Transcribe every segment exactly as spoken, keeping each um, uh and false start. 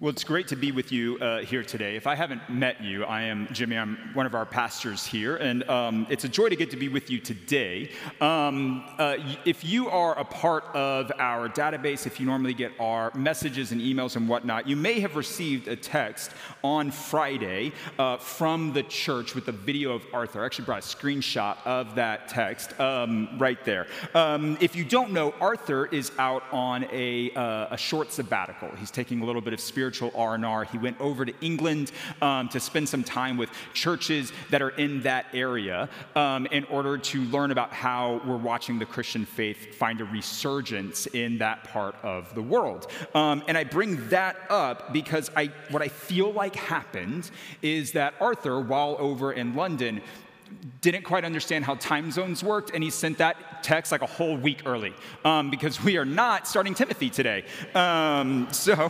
Well, it's great to be with you uh, here today. If I haven't met you, I am Jimmy. I'm one of our pastors here, and um, it's a joy to get to be with you today. Um, uh, if you are a part of our database, if you normally get our messages and emails and whatnot, you may have received a text on Friday uh, from the church with a video of Arthur. I actually brought a screenshot of that text um, right there. Um, if you don't know, Arthur is out on a, uh, a short sabbatical. He's taking a little bit of spiritual R and R. He went over to England um, to spend some time with churches that are in that area um, in order to learn about how we're watching the Christian faith find a resurgence in that part of the world. Um, and I bring that up because I, what I feel like happened is that Arthur, while over in London, didn't quite understand how time zones worked, and he sent that text like a whole week early um, because we are not starting Timothy today. Um, so...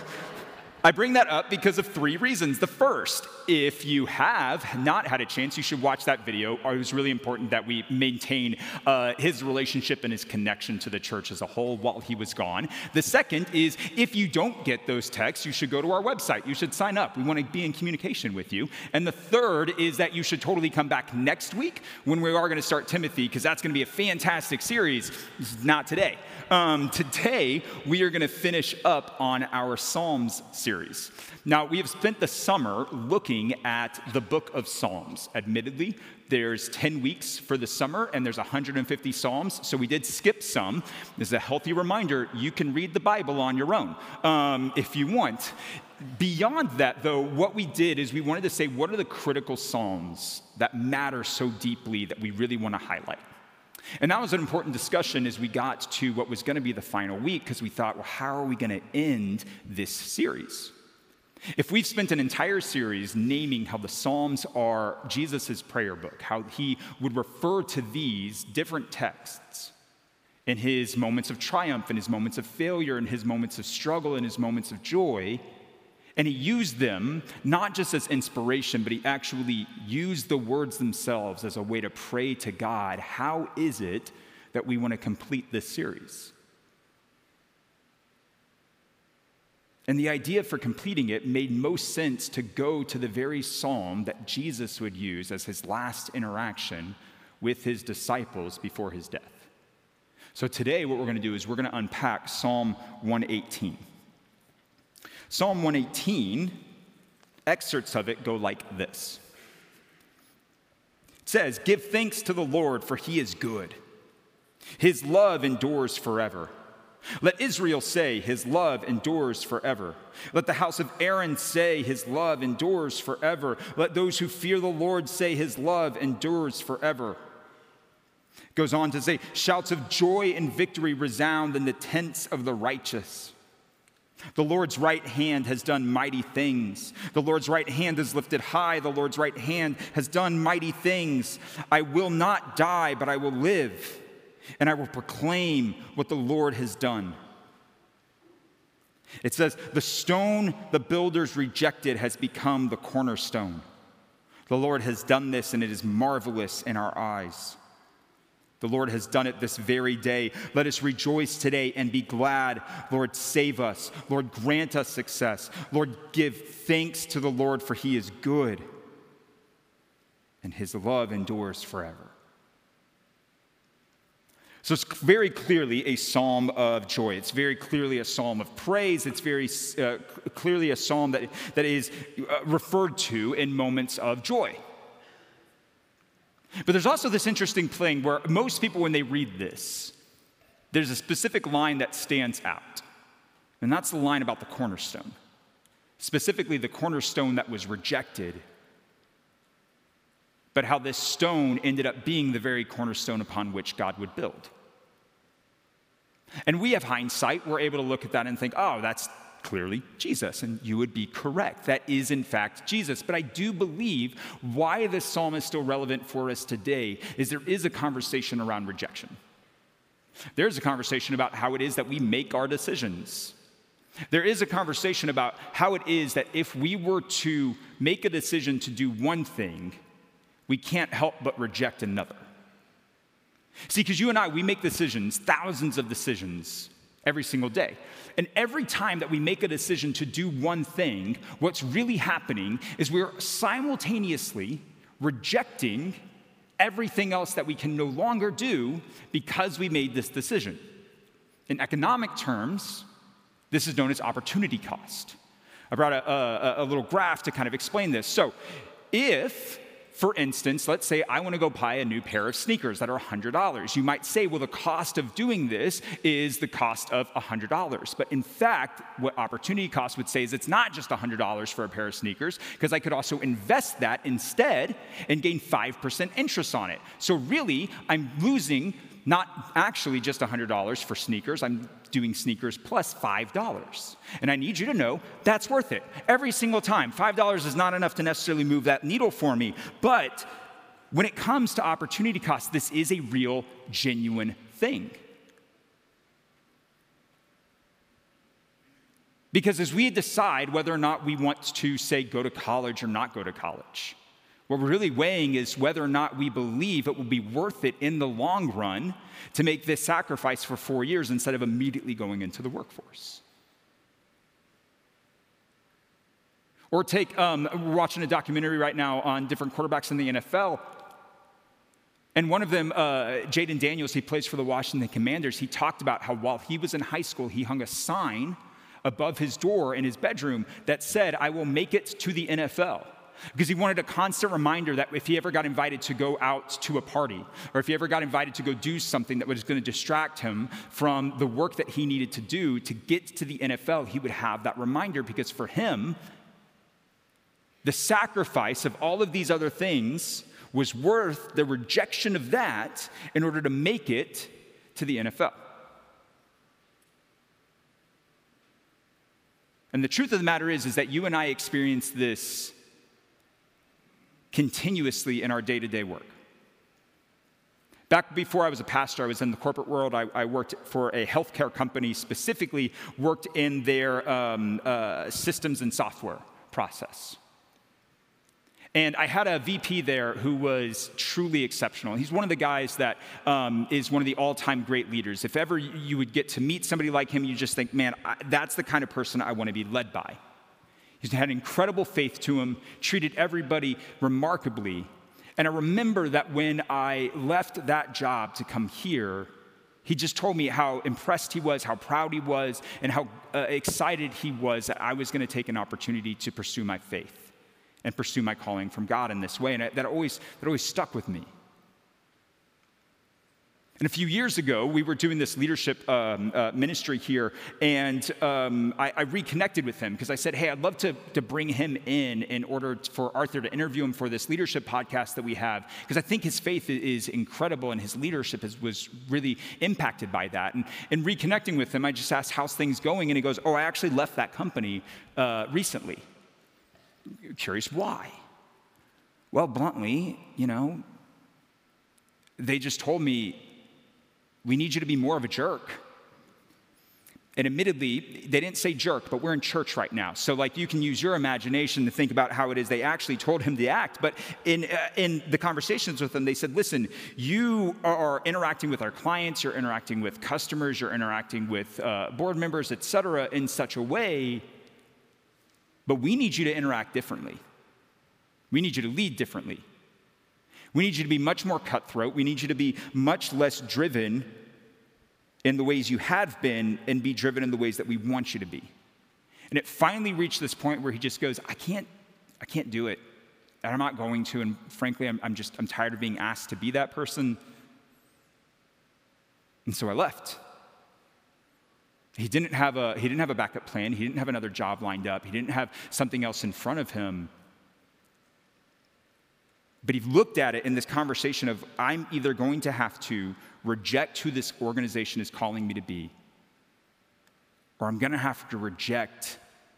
I bring that up because of three reasons. The first, if you have not had a chance, you should watch that video. It was really important that we maintain uh, his relationship and his connection to the church as a whole while he was gone. The second is, if you don't get those texts, you should go to our website. You should sign up. We want to be in communication with you. And the third is that you should totally come back next week when we are going to start Timothy, because that's going to be a fantastic series. This is not today. Um, today, we are going to finish up on our Psalms series. Now, we have spent the summer looking at the book of Psalms. Admittedly, there's ten weeks for the summer, and there's one hundred fifty Psalms, so we did skip some. This is a healthy reminder, you can read the Bible on your own um, if you want. Beyond that, though, what we did is we wanted to say, what are the critical Psalms that matter so deeply that we really want to highlight? And that was an important discussion as we got to what was going to be the final week, because we thought, well, how are we going to end this series? If we've spent an entire series naming how the Psalms are Jesus' prayer book, how he would refer to these different texts in his moments of triumph, in his moments of failure, in his moments of struggle, in his moments of joy, and he used them not just as inspiration, but he actually used the words themselves as a way to pray to God. How is it that we want to complete this series? And the idea for completing it made most sense to go to the very psalm that Jesus would use as his last interaction with his disciples before his death. So today what we're going to do is we're going to unpack Psalm one eighteen. Psalm one eighteen, excerpts of it go like this. It says, "Give thanks to the Lord, for he is good. His love endures forever. Let Israel say, his love endures forever. Let the house of Aaron say, his love endures forever. Let those who fear the Lord say, his love endures forever." It goes on to say, "Shouts of joy and victory resound in the tents of the righteous. The Lord's right hand has done mighty things. The Lord's right hand is lifted high. The Lord's right hand has done mighty things. I will not die, but I will live, and I will proclaim what the Lord has done." It says, "The stone the builders rejected has become the cornerstone. The Lord has done this, and it is marvelous in our eyes. The Lord has done it this very day. Let us rejoice today and be glad. Lord, save us. Lord, grant us success. Lord, give thanks to the Lord, for he is good, and his love endures forever." So it's very clearly a psalm of joy. It's very clearly a psalm of praise. It's very uh, clearly a psalm that, that is uh, referred to in moments of joy. But there's also this interesting thing where most people, when they read this, there's a specific line that stands out. And that's the line about the cornerstone. Specifically, the cornerstone that was rejected, but how this stone ended up being the very cornerstone upon which God would build. And we have hindsight. We're able to look at that and think, oh, that's clearly Jesus, and you would be correct. That is, in fact, Jesus. But I do believe why this psalm is still relevant for us today is there is a conversation around rejection. There's a conversation about how it is that we make our decisions. There is a conversation about how it is that if we were to make a decision to do one thing, we can't help but reject another. See, because you and I, we make decisions, thousands of decisions every single day. And every time that we make a decision to do one thing, what's really happening is we're simultaneously rejecting everything else that we can no longer do because we made this decision. In economic terms, this is known as opportunity cost. I brought a, a, a little graph to kind of explain this. So if, for instance, let's say I want to go buy a new pair of sneakers that are one hundred dollars. You might say, well, the cost of doing this is the cost of one hundred dollars. But in fact, what opportunity cost would say is it's not just one hundred dollars for a pair of sneakers, because I could also invest that instead and gain five percent interest on it. So really, I'm losing not actually just one hundred dollars for sneakers. I'm doing sneakers plus five dollars. And I need you to know that's worth it. Every single time. five dollars is not enough to necessarily move that needle for me. But when it comes to opportunity cost, this is a real, genuine thing. Because as we decide whether or not we want to, say, go to college or not go to college, what we're really weighing is whether or not we believe it will be worth it in the long run to make this sacrifice for four years instead of immediately going into the workforce. Or take, um, we're watching a documentary right now on different quarterbacks in the N F L. And one of them, uh, Jaden Daniels, he plays for the Washington Commanders. He talked about how while he was in high school, he hung a sign above his door in his bedroom that said, "I will make it to the N F L." Because he wanted a constant reminder that if he ever got invited to go out to a party, or if he ever got invited to go do something that was going to distract him from the work that he needed to do to get to the N F L, he would have that reminder. Because for him, the sacrifice of all of these other things was worth the rejection of that in order to make it to the N F L. And the truth of the matter is, is that you and I experience this continuously in our day-to-day work. Back before I was a pastor, I was in the corporate world. I, I worked for a healthcare company, specifically worked in their um, uh, systems and software process. And I had a V P there who was truly exceptional. He's one of the guys that um, is one of the all-time great leaders. If ever you would get to meet somebody like him, you just think, man, I, that's the kind of person I want to be led by. He had incredible faith to him, treated everybody remarkably. And I remember that when I left that job to come here, he just told me how impressed he was, how proud he was, and how uh, excited he was that I was going to take an opportunity to pursue my faith and pursue my calling from God in this way. And that always, that always stuck with me. And a few years ago, we were doing this leadership um, uh, ministry here, and um, I, I reconnected with him because I said, hey, I'd love to, to bring him in in order for Arthur to interview him for this leadership podcast that we have, because I think his faith is incredible and his leadership is, was really impacted by that. And in reconnecting with him, I just asked, how's things going? And he goes, oh, I actually left that company uh, recently. Curious why? Well, bluntly, you know, they just told me, we need you to be more of a jerk. And admittedly, they didn't say jerk, but we're in church right now. So like you can use your imagination to think about how it is they actually told him to act. But in, uh, in the conversations with them, they said, listen, you are interacting with our clients, you're interacting with customers, you're interacting with uh, board members, et cetera, in such a way, but we need you to interact differently. We need you to lead differently. We need you to be much more cutthroat. We need you to be much less driven in the ways you have been and be driven in the ways that we want you to be. And it finally reached this point where he just goes, I can't, I can't do it. And I'm not going to. And frankly, I'm, I'm just, I'm tired of being asked to be that person. And so I left. He didn't have a, he didn't have a backup plan. He didn't have another job lined up. He didn't have something else in front of him. But he looked at it in this conversation of, I'm either going to have to reject who this organization is calling me to be, or I'm going to have to reject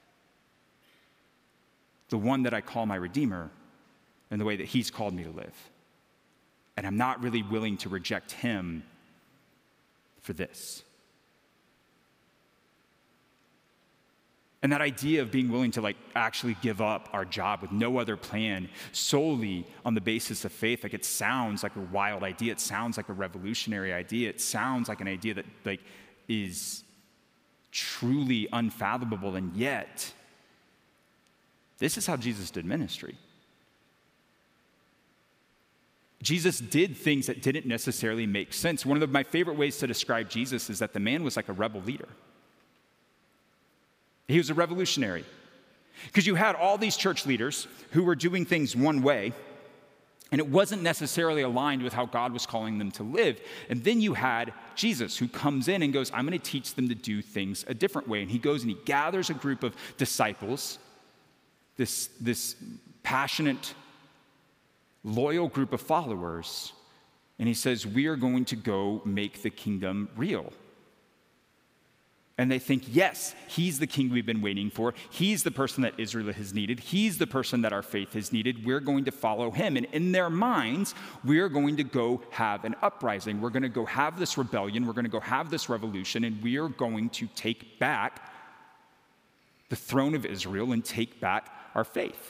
the one that I call my Redeemer and the way that he's called me to live. And I'm not really willing to reject him for this. And that idea of being willing to like actually give up our job with no other plan solely on the basis of faith, like it sounds like a wild idea. It sounds like a revolutionary idea. It sounds like an idea that like is truly unfathomable, and yet, this is how Jesus did ministry. Jesus did things that didn't necessarily make sense. One of the, my favorite ways to describe Jesus is that the man was like a rebel leader. He was a revolutionary. Because you had all these church leaders who were doing things one way, and it wasn't necessarily aligned with how God was calling them to live. And then you had Jesus, who comes in and goes, I'm going to teach them to do things a different way. And he goes and he gathers a group of disciples, this, this passionate, loyal group of followers, and he says, we are going to go make the kingdom real. And they think, yes, he's the king we've been waiting for. He's the person that Israel has needed. He's the person that our faith has needed. We're going to follow him. And in their minds, we're going to go have an uprising. We're going to go have this rebellion. We're going to go have this revolution. And we are going to take back the throne of Israel and take back our faith.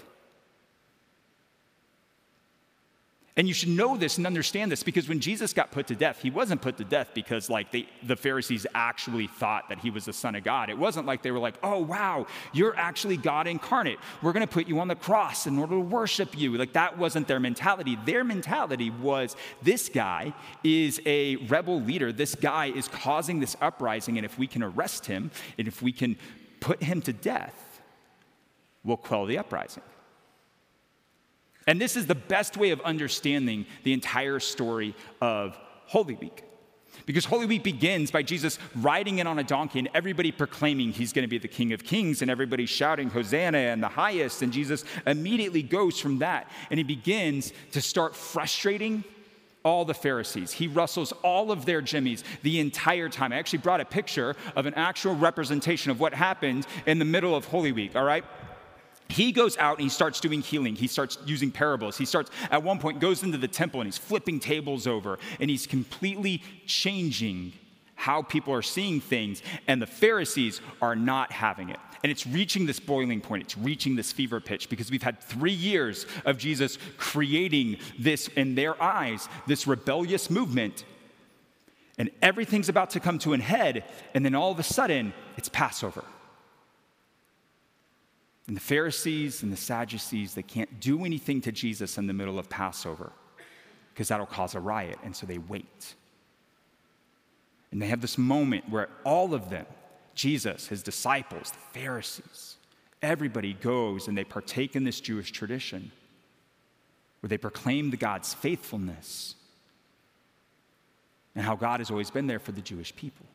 And you should know this and understand this, because when Jesus got put to death, he wasn't put to death because like they, the Pharisees actually thought that he was the Son of God. It wasn't like they were like, oh, wow, you're actually God incarnate. We're going to put you on the cross in order to worship you. Like that wasn't their mentality. Their mentality was, this guy is a rebel leader. This guy is causing this uprising. And if we can arrest him and if we can put him to death, we'll quell the uprising. And this is the best way of understanding the entire story of Holy Week. Because Holy Week begins by Jesus riding in on a donkey and everybody proclaiming he's going to be the King of Kings and everybody shouting Hosanna and the highest. And Jesus immediately goes from that and he begins to start frustrating all the Pharisees. He rustles all of their jimmies the entire time. I actually brought a picture of an actual representation of what happened in the middle of Holy Week, all right? He goes out and he starts doing healing. He starts using parables. He starts, at one point, goes into the temple and he's flipping tables over and he's completely changing how people are seeing things. And the Pharisees are not having it. And it's reaching this boiling point. It's reaching this fever pitch because we've had three years of Jesus creating this, in their eyes, this rebellious movement. And everything's about to come to an head. And then all of a sudden, it's Passover. And the Pharisees and the Sadducees, they can't do anything to Jesus in the middle of Passover because that'll cause a riot, and so they wait. And they have this moment where all of them, Jesus, his disciples, the Pharisees, everybody goes and they partake in this Jewish tradition where they proclaim the God's faithfulness and how God has always been there for the Jewish people.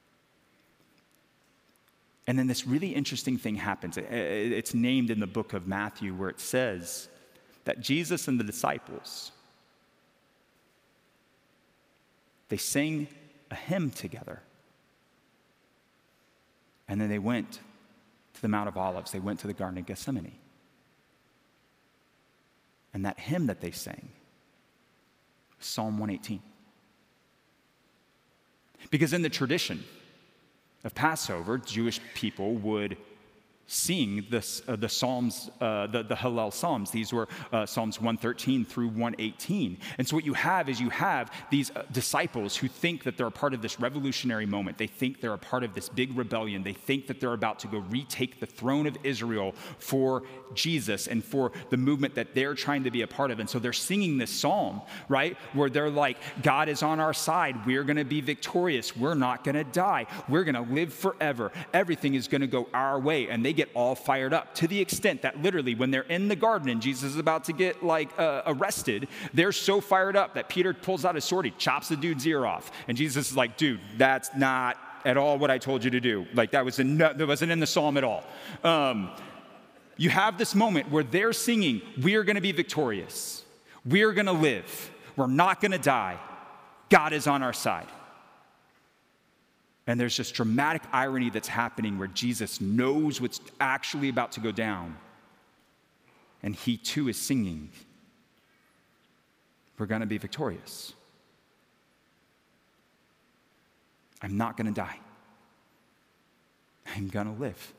And then this really interesting thing happens. It's named in the book of Matthew where it says that Jesus and the disciples, they sang a hymn together. And then they went to the Mount of Olives. They went to the Garden of Gethsemane. And that hymn that they sang was Psalm one eighteen. Because in the tradition of Passover, Jewish people would sing this, uh, the Psalms, uh, the, the Hallel Psalms. These were uh, Psalms one thirteen through one eighteen. And so what you have is you have these uh, disciples who think that they're a part of this revolutionary moment. They think they're a part of this big rebellion. They think that they're about to go retake the throne of Israel for Jesus and for the movement that they're trying to be a part of. And so they're singing this psalm, right, where they're like, God is on our side. We're going to be victorious. We're not going to die. We're going to live forever. Everything is going to go our way. And they get all fired up to the extent that literally when they're in the garden and Jesus is about to get like uh, arrested, they're so fired up that Peter pulls out his sword, he chops the dude's ear off. And Jesus is like, dude, that's not at all what I told you to do. Like that, was in, that wasn't in the psalm at all. Um, you have this moment where they're singing, we are going to be victorious. We are going to live. We're not going to die. God is on our side. And there's this dramatic irony that's happening where Jesus knows what's actually about to go down. And he too is singing, we're going to be victorious. I'm not going to die. I'm going to live.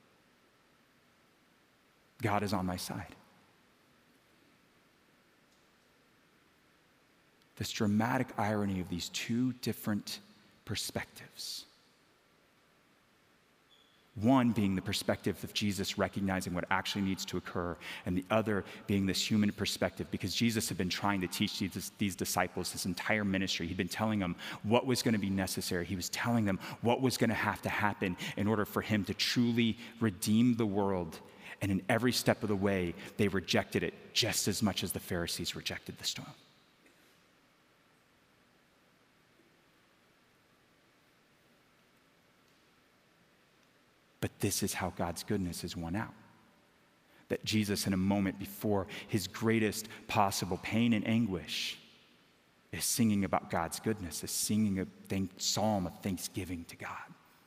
God is on my side. This dramatic irony of these two different perspectives. One being the perspective of Jesus recognizing what actually needs to occur, and the other being this human perspective, because Jesus had been trying to teach these, these disciples his entire ministry. He'd been telling them what was going to be necessary. He was telling them what was going to have to happen in order for him to truly redeem the world. And in every step of the way, they rejected it just as much as the Pharisees rejected the stone. But this is how God's goodness is won out. That Jesus, in a moment before his greatest possible pain and anguish, is singing about God's goodness, is singing a thank, psalm of thanksgiving to God.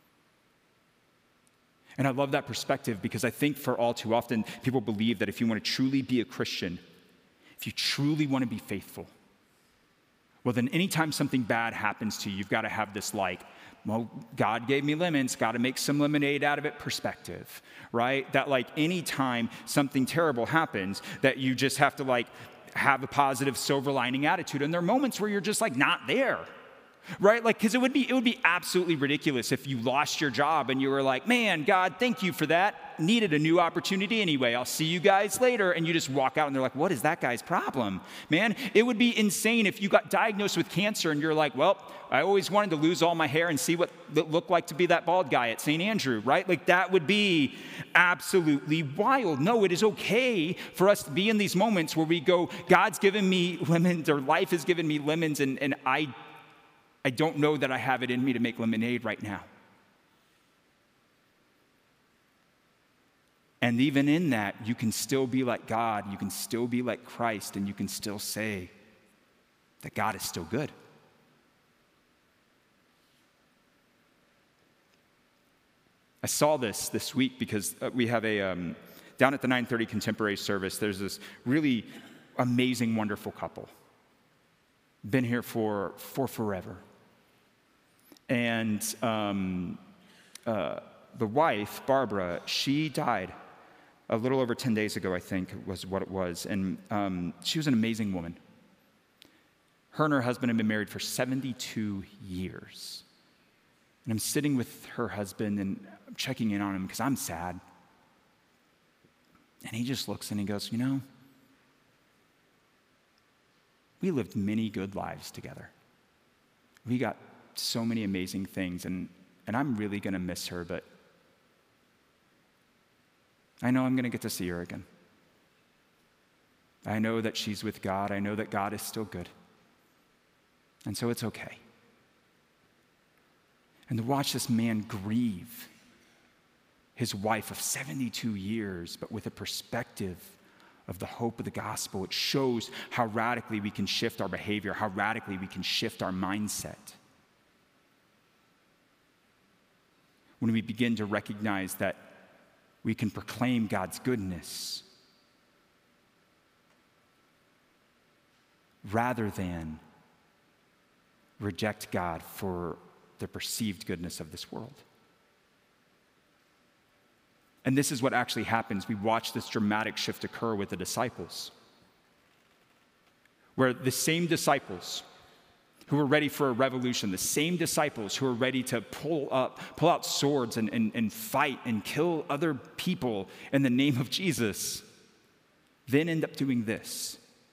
And I love that perspective because I think for all too often, people believe that if you want to truly be a Christian, if you truly want to be faithful, well, then anytime something bad happens to you, you've got to have this like, well, God gave me lemons, got to make some lemonade out of it perspective, right? That like anytime something terrible happens, that you just have to like have a positive silver lining attitude. And there are moments where you're just like not there, right? Like, because it would be it would be absolutely ridiculous if you lost your job and you were like, man, God, thank you for that. Needed a new opportunity anyway. I'll see you guys later. And you just walk out and they're like, what is that guy's problem? Man, it would be insane if you got diagnosed with cancer and you're like, well, I always wanted to lose all my hair and see what it looked like to be that bald guy at Saint Andrew, right? Like that would be absolutely wild. No, it is okay for us to be in these moments where we go, God's given me lemons, or life has given me lemons, and, and I, I don't know that I have it in me to make lemonade right now. And even in that, you can still be like God, you can still be like Christ, and you can still say that God is still good. I saw this this week because we have a, um, down at the nine thirty contemporary service, there's this really amazing, wonderful couple. Been here for, for forever. And um, uh, the wife, Barbara, she died a little over ten days ago, I think was what it was. And um, she was an amazing woman. Her and her husband had been married for seventy-two years. And I'm sitting with her husband and I'm checking in on him because I'm sad. And he just looks and he goes, you know, we lived many good lives together. We got so many amazing things, and, and I'm really going to miss her, but I know I'm going to get to see her again. I know that she's with God. I know that God is still good. And so it's okay. And to watch this man grieve his wife of seventy-two years, but with a perspective of the hope of the gospel, it shows how radically we can shift our behavior, how radically we can shift our mindset. When we begin to recognize that we can proclaim God's goodness rather than reject God for the perceived goodness of this world. And this is what actually happens. We watch this dramatic shift occur with the disciples, where the same disciples who were ready for a revolution, the same disciples who were ready to pull up, pull out swords and, and, and fight and kill other people in the name of Jesus, then end up doing this.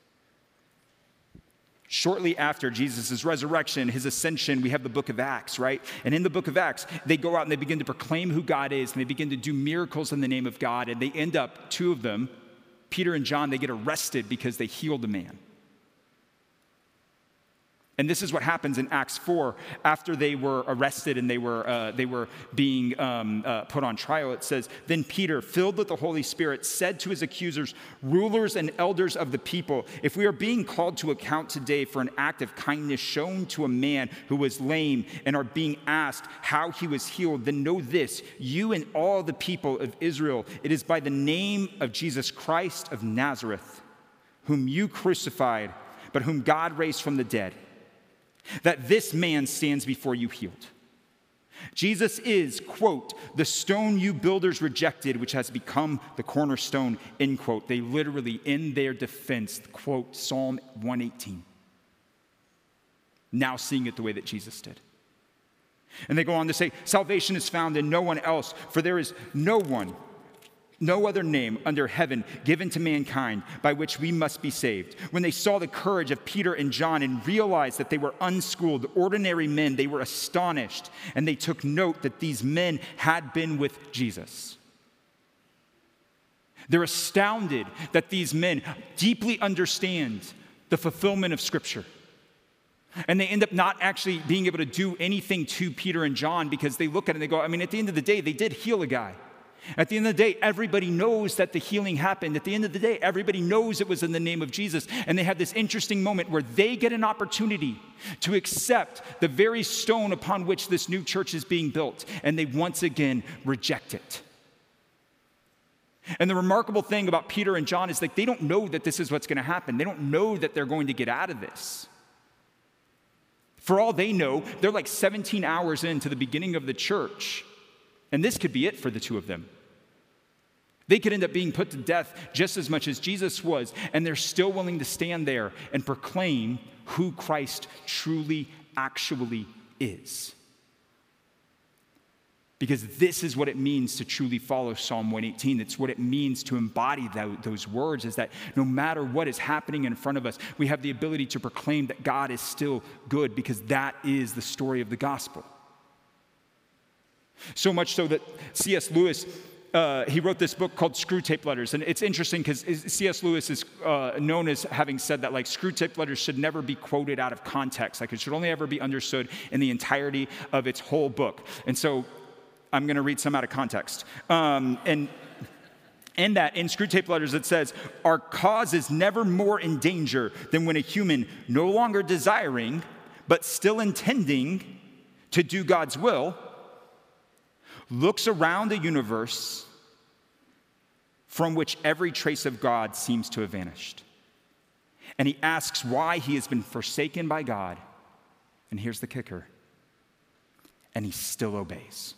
Shortly after Jesus' resurrection, his ascension, we have the book of Acts, right? And in the book of Acts, they go out and they begin to proclaim who God is, and they begin to do miracles in the name of God, and they end up, two of them, Peter and John, they get arrested because they healed a man. And this is what happens in Acts four. After they were arrested and they were, uh, they were being um, uh, put on trial, it says, then Peter, filled with the Holy Spirit, said to his accusers, rulers and elders of the people, if we are being called to account today for an act of kindness shown to a man who was lame and are being asked how he was healed, then know this, you and all the people of Israel, it is by the name of Jesus Christ of Nazareth, whom you crucified, but whom God raised from the dead, that this man stands before you healed. Jesus is, quote, the stone you builders rejected, which has become the cornerstone, end quote. They literally, in their defense, quote Psalm one eighteen. Now seeing it the way that Jesus did. And they go on to say, salvation is found in no one else, for there is no one, no other name under heaven given to mankind by which we must be saved. When they saw the courage of Peter and John and realized that they were unschooled, ordinary men, they were astonished, and they took note that these men had been with Jesus. They're astounded that these men deeply understand the fulfillment of Scripture. And they end up not actually being able to do anything to Peter and John because they look at it and they go, I mean, at the end of the day, they did heal a guy. At the end of the day, everybody knows that the healing happened. At the end of the day, everybody knows it was in the name of Jesus. And they have this interesting moment where they get an opportunity to accept the very stone upon which this new church is being built. And they once again reject it. And the remarkable thing about Peter and John is like they don't know that this is what's going to happen. They don't know that they're going to get out of this. For all they know, they're like seventeen hours into the beginning of the church. And this could be it for the two of them. They could end up being put to death just as much as Jesus was, and they're still willing to stand there and proclaim who Christ truly, actually is. Because this is what it means to truly follow Psalm one eighteen. It's what it means to embody that, those words, is that no matter what is happening in front of us, we have the ability to proclaim that God is still good, because that is the story of the gospel. So much so that C S Lewis, uh, he wrote this book called Screwtape Letters. And it's interesting because C S Lewis is uh, known as having said that like Screwtape Letters should never be quoted out of context. Like it should only ever be understood in the entirety of its whole book. And so I'm going to read some out of context. Um, and in that, in Screwtape Letters, it says, our cause is never more in danger than when a human no longer desiring, but still intending to do God's will, looks around a universe from which every trace of God seems to have vanished. And he asks why he has been forsaken by God. And here's the kicker. And he still obeys.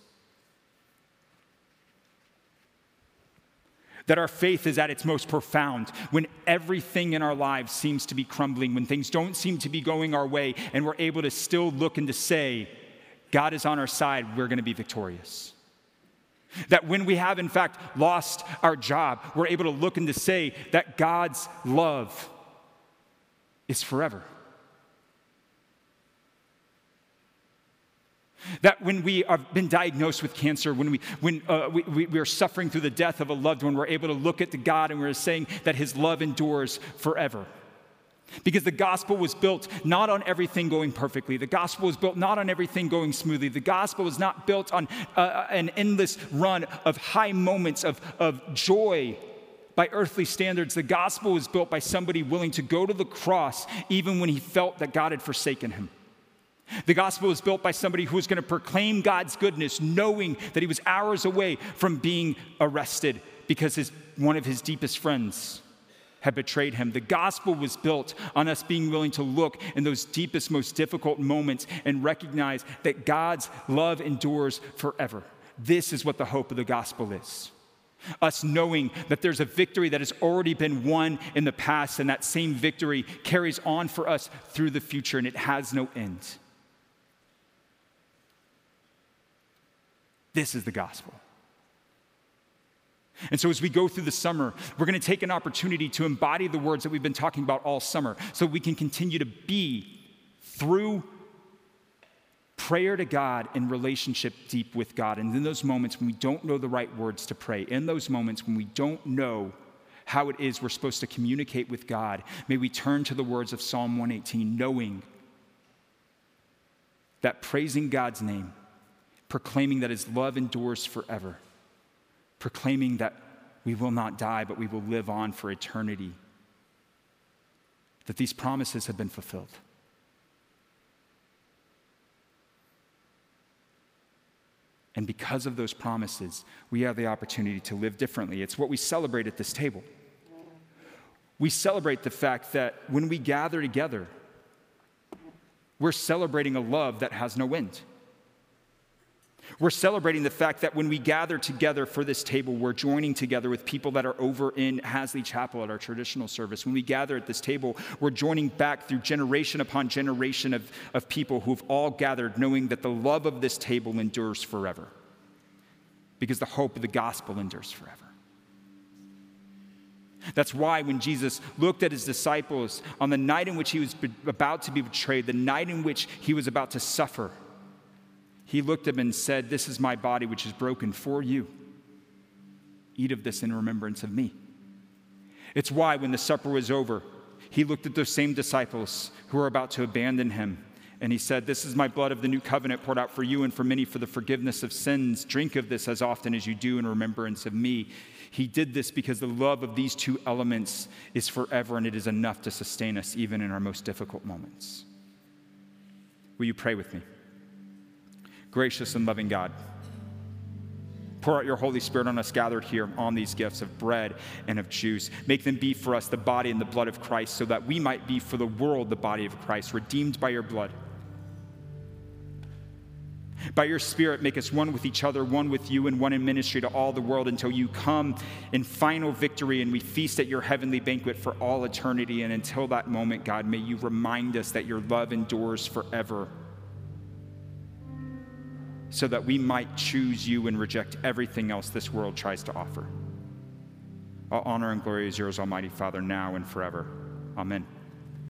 That our faith is at its most profound when everything in our lives seems to be crumbling, when things don't seem to be going our way, and we're able to still look and to say, God is on our side, we're going to be victorious. That when we have, in fact, lost our job, we're able to look and to say that God's love is forever. That when we have been diagnosed with cancer, when, we, when uh, we, we, we are suffering through the death of a loved one, we're able to look at the God and we're saying that his love endures forever. Because the gospel was built not on everything going perfectly. The gospel was built not on everything going smoothly. The gospel was not built on uh, an endless run of high moments of, of joy by earthly standards. The gospel was built by somebody willing to go to the cross even when he felt that God had forsaken him. The gospel was built by somebody who was going to proclaim God's goodness, knowing that he was hours away from being arrested because his, one of his deepest friends had betrayed him. The gospel was built on us being willing to look in those deepest, most difficult moments and recognize that God's love endures forever. This is what the hope of the gospel is. Us knowing that there's a victory that has already been won in the past, and that same victory carries on for us through the future, and it has no end. This is the gospel. And so as we go through the summer, we're going to take an opportunity to embody the words that we've been talking about all summer so we can continue to be, through prayer to God, in relationship deep with God. And in those moments when we don't know the right words to pray, in those moments when we don't know how it is we're supposed to communicate with God, may we turn to the words of Psalm one eighteen, knowing that praising God's name, proclaiming that his love endures forever, proclaiming that we will not die, but we will live on for eternity, that these promises have been fulfilled. And because of those promises, we have the opportunity to live differently. It's what we celebrate at this table. We celebrate the fact that when we gather together, we're celebrating a love that has no end. We're celebrating the fact that when we gather together for this table, we're joining together with people that are over in Hasley Chapel at our traditional service. When we gather at this table, we're joining back through generation upon generation of, of people who've all gathered, knowing that the love of this table endures forever, because the hope of the gospel endures forever. That's why when Jesus looked at his disciples on the night in which he was about to be betrayed, the night in which he was about to suffer, he looked at them and said, "This is my body which is broken for you. Eat of this in remembrance of me." It's why when the supper was over, he looked at those same disciples who were about to abandon him, and he said, "This is my blood of the new covenant poured out for you and for many for the forgiveness of sins. Drink of this as often as you do in remembrance of me." He did this because the love of these two elements is forever, and it is enough to sustain us even in our most difficult moments. Will you pray with me? Gracious and loving God, pour out your Holy Spirit on us gathered here on these gifts of bread and of juice. Make them be for us the body and the blood of Christ, so that we might be for the world the body of Christ, redeemed by your blood. By your Spirit, make us one with each other, one with you, and one in ministry to all the world until you come in final victory and we feast at your heavenly banquet for all eternity. And until that moment, God, may you remind us that your love endures forever, so that we might choose you and reject everything else this world tries to offer. All honor and glory is yours, Almighty Father, now and forever. Amen.